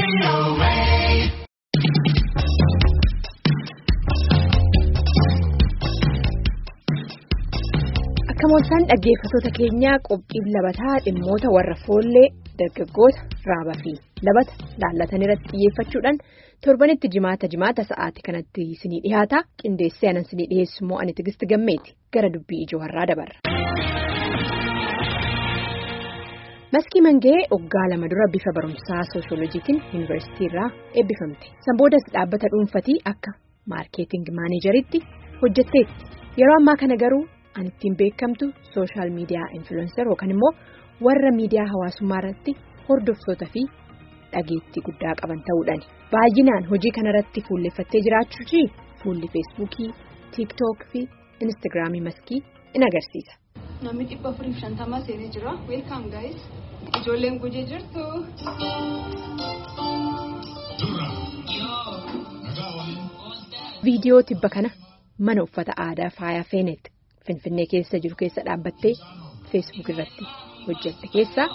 Akkasumas dhaggeeffattoota keenya qophiin labataa dhimmoota warra foollee dargaggoota raabaa fi labata laallatan irratti xiyyeeffachuudhaan torbanitti jimaata sa'aatii kanatti isinii dhiyaata. Qindeessee anan isinii dhiyeessu immoo ani Tigisti Gammeeti. Gara dubbii ijoo har'aa dabarra. Maskii Mangee waggaa 2 dura bifa barumsaa sooshooloojiitiin yuunivarsiitii irraa eebbifamte. San boodas dhaabbata dhuunfatii akka maarkeeting maanejeritti hojjetteetti. Yeroo ammaa kana garuu ani ittiin beekamtu sooshaal miidiyaa influencer yookaan immoo warra miidiyaa hawaasummaa irratti hordoftoota fi dhageettii guddaa qaban ta'uudhaani. Baay'inaan hojii kanarratti fuulleffattee jiraachuutii fuulli feesbuukii, tiiktook fi instaagiraamii maskii in agarsiisa. Namni 450 seenee jira. Welcome guys. Ijoolleen gujee jirtu. Viidiyoo tibba kana mana uffata aadaa faaya feenetti Finfinnee keessa jiru keessa dhaabbattee feesbuuk irratti hojjette keessaa.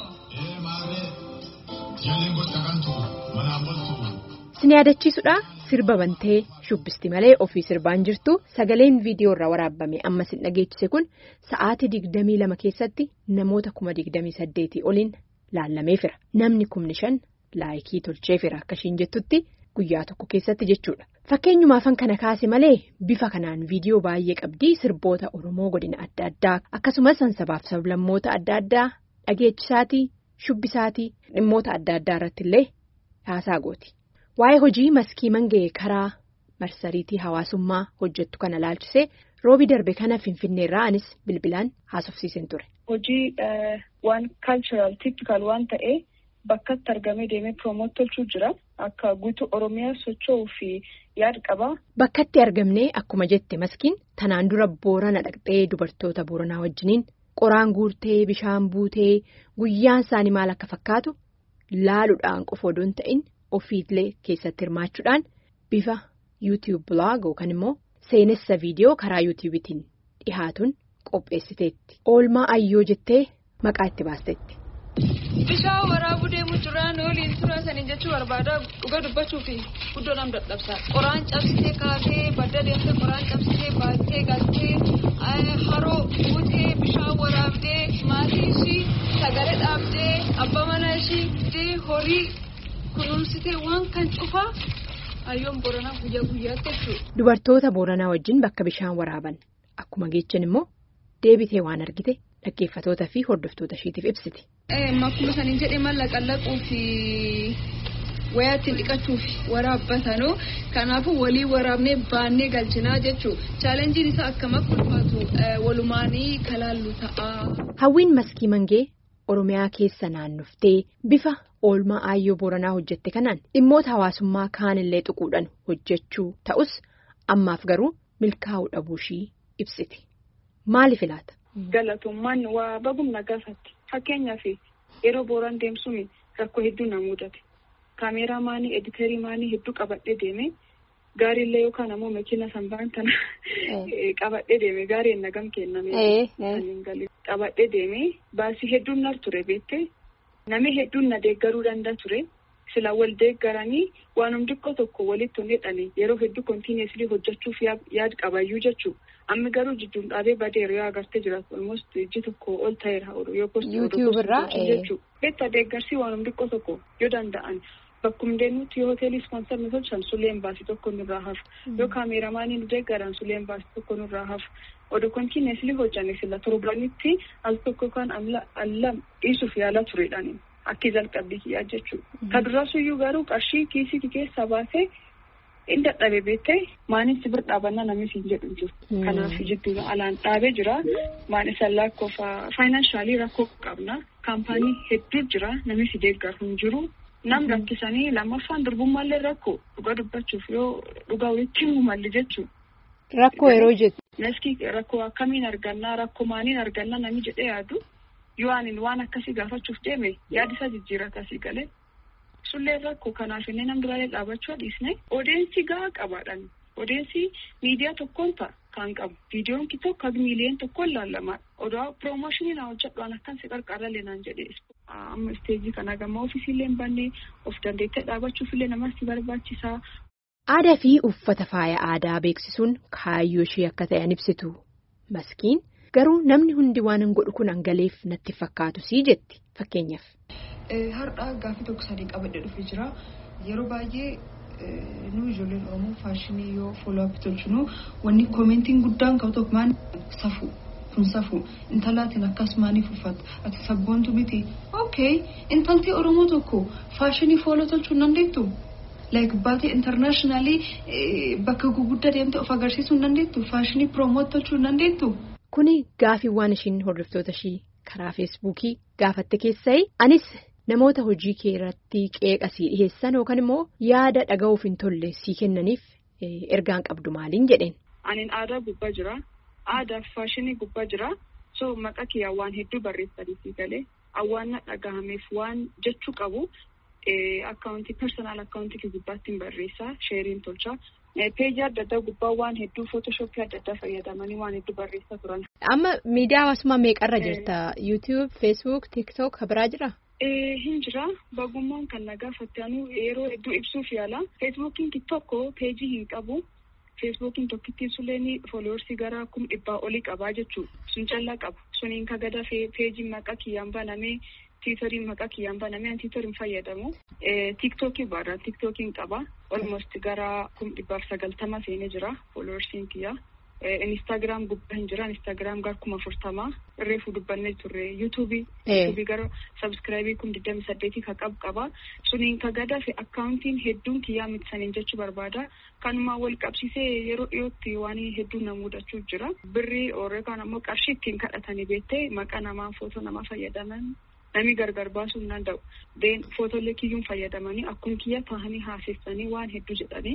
Sin yaadachiisudha sirba bantee shubbisti malee ofii sirbaan jirtu sagaleen viidiyoo irraa waraabame amma sin dhageechise kun sa'aatii 22 keessatti namoota 28,000 oliin laallameefira. Namni 5,000 laayikii tolcheefira akkashiin jettutti guyyaa tokko keessatti jechuudha. Fakkeenyumaafan kana kaase malee bifa kanaan viidiyoo baay'ee qabdii sirboota Oromoo godina adda addaa akkasumas sabaaf sablammoota adda addaa dhageechisaatii shubbisaatii dhimmoota adda addaa irratti illee haasaa gooti. Waa'ee hojii maskii Mangee karaa marsariitii hawaasummaa hojjettu kana laalchisee roobii darbe kana Finfinneerraa anis bilbilaan haasofsiisin ture. Hojii waan cultural typical waan ta'ee bakkatti argamee deemee promote tolchuu jira. Akka guutuu Oromiyaa socho'uu fi yaad qaba. Bakkatti argamnee akkuma jette maskiin tanaan dura Boorana dhaqxee dubartoota Booranaa wajjiniin qoraan guurtee bishaan buutee guyyaan isaanii maal akka fakkaatu laaluudhaan qofa odoo hin ta'in ofiillee keessatti hirmaachuudhaan bifa YouTube blog yookaan immoo seenessa viidiyoo karaa YouTubetiin dhihaatuun qopheessiteetti. Oolmaa ayyoo jettee maqaa itti baastetti. Bishaan waraabuu deemuu jiraan waliin suuraa sanii jechuu barbaada dhuga dubbachuu fi guddoodhaan dadhabsa. Qoraan cabsitee kaatee badda deemtee qoraan cabsitee baattee galtee haroo guutee bishaan waraabdee maatii ishii sagalee dhaabdee abbaa manaa ishii horii kunuunsitee waan kan cufaa ayyoon Booranaa guyyaa guyyaatti jechuudha. Dubartoota Booranaa wajjin bakka bishaan waraaban akkuma geechan immoo deebitee waan argite dhaggeeffatoota fi hordoftoota ishiitiif ibsiti. Akkuma saniin jedhee mallaqallaquu fi wayaa ittiin dhiqachuuf waraabbatanuu kanaafuu walii waraabnee baannee galchinaa jechuudha. Chaalenjiin isaa akkam akka ulfaatu walumaanii kalaallu ta'a. Hawwiin maskii Mangee Oromiyaa keessa naannoftee bifa oolmaa aayyoo Booranaa hojjette kanaan dhimmoota hawaasummaa kaanillee tuquudhaan hojjechuu ta'us ammaaf garuu milkaa'uu dhabuushii ibsiti. Maaliif ilaata? Galatummaan waa bagumna gaafatti. Fakkeenyaaf yeroo Booraan deemsuun rakkoo hedduu na mudate. Kaameeraa maanii, editeerii maanii hedduu qabadhee deeme. Gaariillee yookaan ammoo makiina sanbaan kana qabadhee deeme. Gaariin nagam kenname. Qabadhee deeme. Baasii hedduun nar ture beektee. Namni hedduun na deeggaruu danda'a ture. Sila wal deeggaranii waanum xiqqoo tokko walitti hidhanii yeroo hedduu kontiineeslii hojjechuuf yaad qabayyuu jechuudha. Amma garuu jidduun dhaabee badeera yoo agartee jiraatu almost iji tokko ol ta'eera yoo postii irraa jechuudha. Beektaa deeggarsii waanum xiqqoo tokko yoo danda'an bakkum deemuutti yoo hoteelii ispoonsar nu tolchan suleen baasii tokko nurraa hafu yoo kaameeramaanii nu deeggaran suleen baasii tokko nurraa hafu oduu kontiineeslii hojjanne sila torbanitti al tokko kan allam dhiisuuf yaala turedhaan akki jalqabbii kiyyaa jechuudha. Ka durasuyyuu garuu qarshii kiisii keessaa baasee inni dadhabee beektee maanis bir dhaabannaa namni siin jedhu jiru. Kanaaf jidduu alaan dhaabee jira. Maanis lakkoofa faayinaansaalii rakkoo qabna. Kaampaanii hedduu jira namni si deeggaru hin jiru. Nam rakkisanii lammaffaan durbummaallee rakkoo dhuga dubbachuuf yoo dhugaa walitti himu malli jechuudha. Rakkoo yeroo jettu. Maskii rakkoo akkamiin argannaa rakkoo maaliin argannaa namni jedhee yaadu yoo ani waan akkasii gaafachuuf deeme yaadisa jijjiirata asii galee. Sullee rakkoo kanaaf inni nam duraalee dhaabachuu dhiisne odeensi gahaa qabaadhaan odeensi miidiyaa tokkoon ta'a kan qabu viidiyoon kitoo kan miiliyoon tokko lallama odaa promotionii na hojjedhaan akkan si qarqara leenaan jedhee amma isteejii kana gamma ofiisiillee hin banne of dandeettee dhaabachuufillee namatti barbaachisaa. Aadaa fi uffata faaya aadaa beeksisuun kaayyoo ishee akka ta'an ibsitu maskiin garuu namni hundi waan hin godhu kun hangaleef natti fakkaatu sii jetti fakkeenyaaf. Har'aa gaaffii tokko sadii qabadhee dhufee jira yeroo baay'ee nu ijoolleen Oromoo faashinii yoo follow-up tolchinu wanni koomentiin guddaan qabu tokko maan safu kun safu intalaatiin akkasumaaniif uffata ati sabboontu miti okay intaltii Oromoo tokko faashinii follow tolchuu dandeettu. Like baatee internationally bakka guguddaa deemte of agarsiisuu hin dandeettu faashinii promote tolchuu hin dandeettu. Kuni gaafiiwwan ishiin hordoftoota ishii karaa feesbuukii gaafatte keessaa anis namoota hojii kee irratti qeeqasii dhiheessan yookaan immoo yaada dhaga'uuf hin tolle sii kennaniif ergaan qabdu maaliin jedheen. Ani aadaa gubbaa jira aadaa faashinii gubbaa jira so maqaa kiyyaa waan hedduu barreessanii galee awwaan dhagahameef waan jechuu qabu. Akkaawuntii personal akkaawuntii gubbaatti barreessaa sheeriin tolchaa peejii adda addaa gubbaa waan hedduu footoshoppii adda addaa fayyadamanii waan hedduu barreessaa turan. Amma miidiyaa hawaasummaa meeqarra jirta? YouTube, Facebook, TikTok biraa jira? Hin jira bagummaan kan na gaafatanu yeroo hedduu ibsuuf yaala. Facebookiin tokko peejii hin qabu. Facebookiin tokkittiin sulleen fooloorsii gara 100 olii qabaa jechuudha. Sun callaa qabu. Suniin kagada peejiin maqaa kiyyaan banamee. Tiitoriin maqaa kiyyaan banamee tiitoriin fayyadamu. Tiktokii baadhaa tiktokiin qaba. Almost gara 190 seenee jira fooloorsiin kiyyaa. Instagram gubbaa hin jira. Instagram gara 40 reefu dubbannee turre. YouTube gara subscribe 28 ka qaba. Suniin kagada fi akkaawuntiin hedduun kiyyaa mitsaniin jechuu barbaada. Kanuma wal qabsiisee yeroo dhiyootti waan hedduu na mudachuu jira. Birrii ooreekaan ammoo qarshii ittiin kadhatanii beektee maqaa namaa footoo namaa fayyadaman. Nami gargar baasuu hin danda'u. Footoolee kiyyuun fayyadamanii akkuma kiyya taa'anii haasessanii waan hedduu jedhanii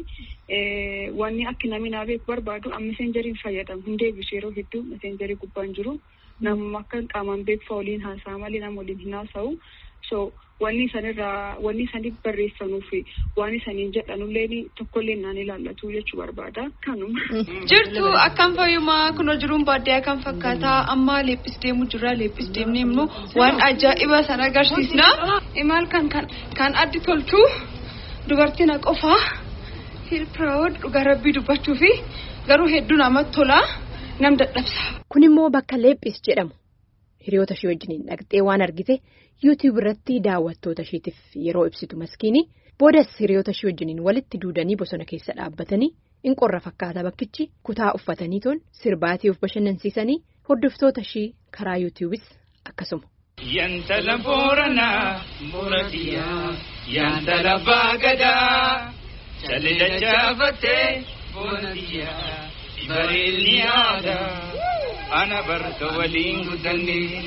wanni akka namni naa beeku barbaadu meseenjeriin fayyadamu. Hin deebisu yeroo hedduu meseenjerii gubbaan jiru. Namuma akka qaamaan beeku waliin haasa'a malee nama waliin hin haasa'u. So wanni sanii barreessanuu fi waan saniin jedhanullee tokkollee naan ilaallatu jechuu barbaada. Kanuma. Jirtu akkam fayyumaa kunoo jiruun baadiyyaa kan fakkaata amma leephis deemu jira leephis deemnee immoo waan ajaa'iba sana agarsiisna. Imaal kan addi tolchu dubartiin qofaa feel proud dhugaa rabbii dubbachuu fi garuu hedduu namatti tola nam dadhabsa. Kun immoo bakka leephis jedhamu hiriyoota ishee wajjiniin dhaqxee waan argite. YouTube irratti daawwattoota isheetiif yeroo ibsitu maskiini boodas hiriyoota ishee wajjiniin walitti duudanii bosona keessa dhaabbatanii in qorra fakkaata bakkichi kutaa uffatanii toon sirbaatii of bashannansiisanii hordoftoota ishee karaa YouTubes akkasuma. Yantala Booranaa Booratiyaa Yantala Baagadaa Jalila Jaafatee Booratiyaa Bareelni aadaa ana barka waliin guddannee.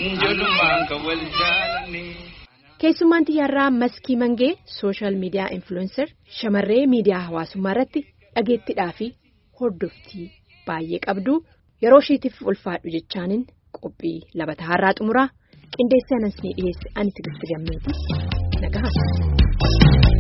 Keessummaan xiyyaarraa Maskii Mangee sooshaal miidiyaa influencer shamarree miidiyaa hawaasummaa irratti dhageettiidhaa fi hordoftii baay'ee qabdu yeroo isheetiif ulfaadhu jechaanin qophii labataa har'aa xumuraa qindeessee anas ni dhiyeesse ani Tigist Gammeeti nagahaa.